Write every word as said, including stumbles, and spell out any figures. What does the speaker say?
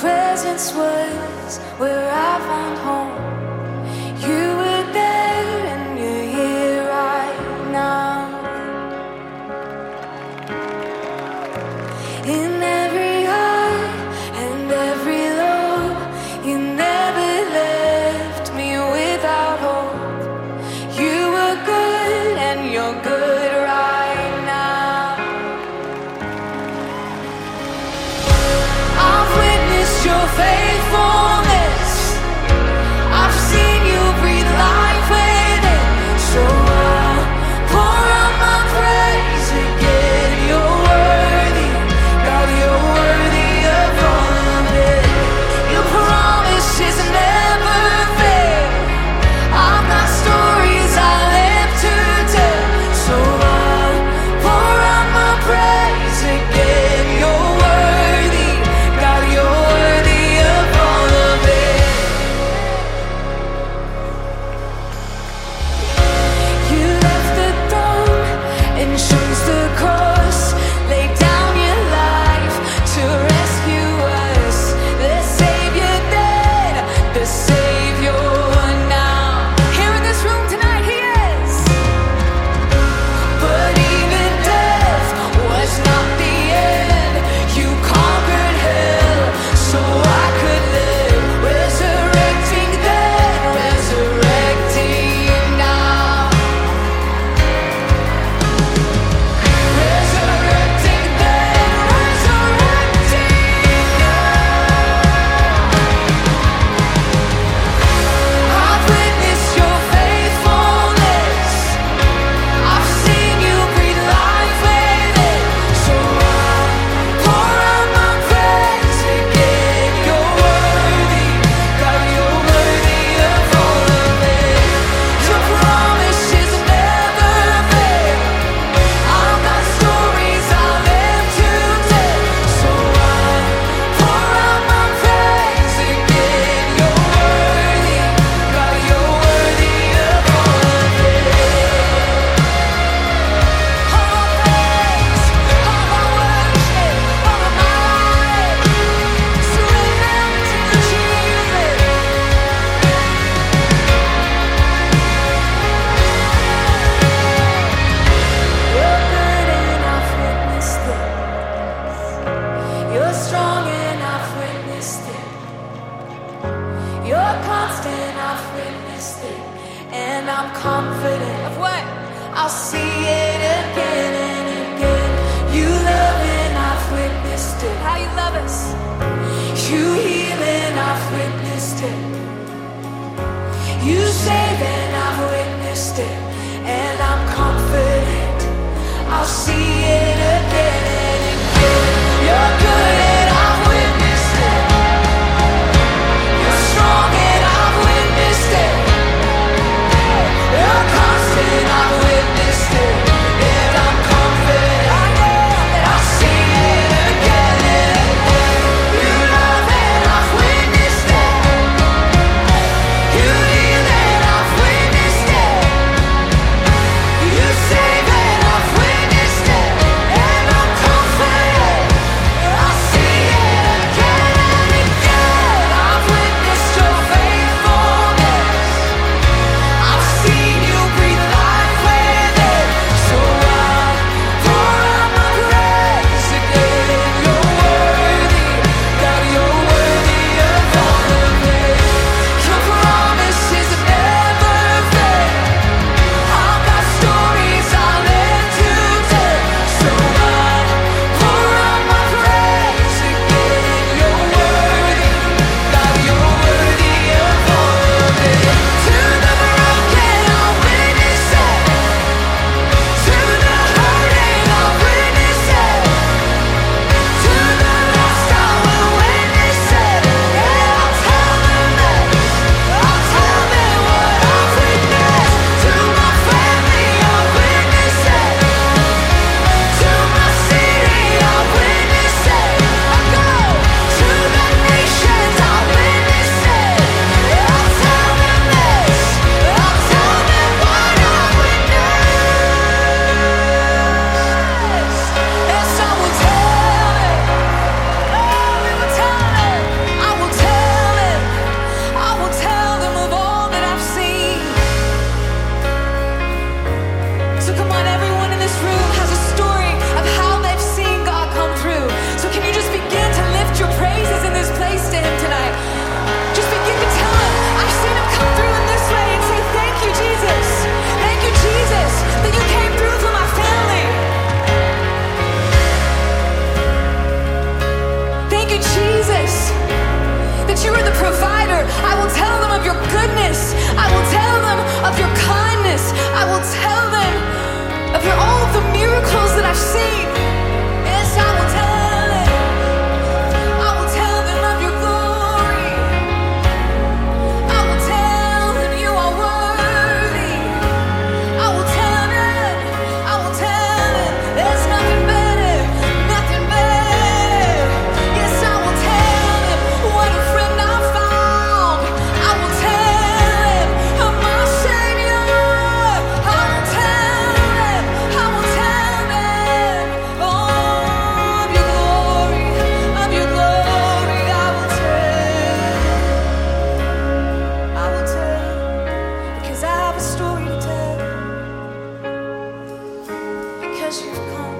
presence was where I found home. You were there and you're here right now. In every high and every low, you never left me without hope. You were good and you're good right now. I've witnessed your faithfulness. I've seen you breathe life within. So I'll pour out my praise again. You're worthy, God, you're worthy of all of it. Your promises never fail. I've got stories I live to tell. So I'll pour out my praise again. You're worthy, God, you're worthy of all of it. You left the throne and chose the cross, laid down your life to rescue us. The Savior then, the Savior now. Here in this room tonight, He is. But even death was not the end. You conquered hell so I could live. Resurrecting then, resurrecting now. Resurrecting then, resurrecting now. I've witnessed your faithfulness. I've seen you breathe life within. So I'll pour out my praise again. You're worthy, God, you're worthy of all of it. Your promises never fail. I've got stories I live to tell. So I'll pour out my praise again. You're worthy, God, you're worthy of all of it. All our praise, all our worship, all of mine, surrender to Jesus. You're good and I've witnessed it. You're strong and I've witnessed it. You're constant, I've witnessed it. And I'm confident of what? I'll see it again and again. You love and I've witnessed it. How you love us. You heal and I've witnessed it. You save and I've witnessed it. And I'm confident I'll see it again and again. You're good and I've witnessed it. You're strong and I've witnessed it. You're constant, I've witnessed it. And I'm confident I know that I'll see it again and again. You love and I've witnessed it. You heal and I've witnessed it. You save and I've witnessed it. So come on, everyone in this room has a story of how they've seen God come through. So can you just begin to lift your praises in this place to him tonight? Just begin to tell him, I've seen him come through in this way, and say, thank you, Jesus. Thank you, Jesus, that you came through for my family. Thank you, Jesus, that you are the provider. I will tell them of your goodness. I will tell them of your kindness. I will tell them of your, all of the miracles that I've seen. Yes, I will tell them. I will tell them of your glory. I will tell them you are worthy. I will tell them, I will tell them there's nothing better, nothing better. Yes, I will tell them what a friend I found. I will tell them of my Savior. I will tell them, I will tell them oh, of your glory, of your glory. I will tell, I will tell, because I have a story to tell. Because you've come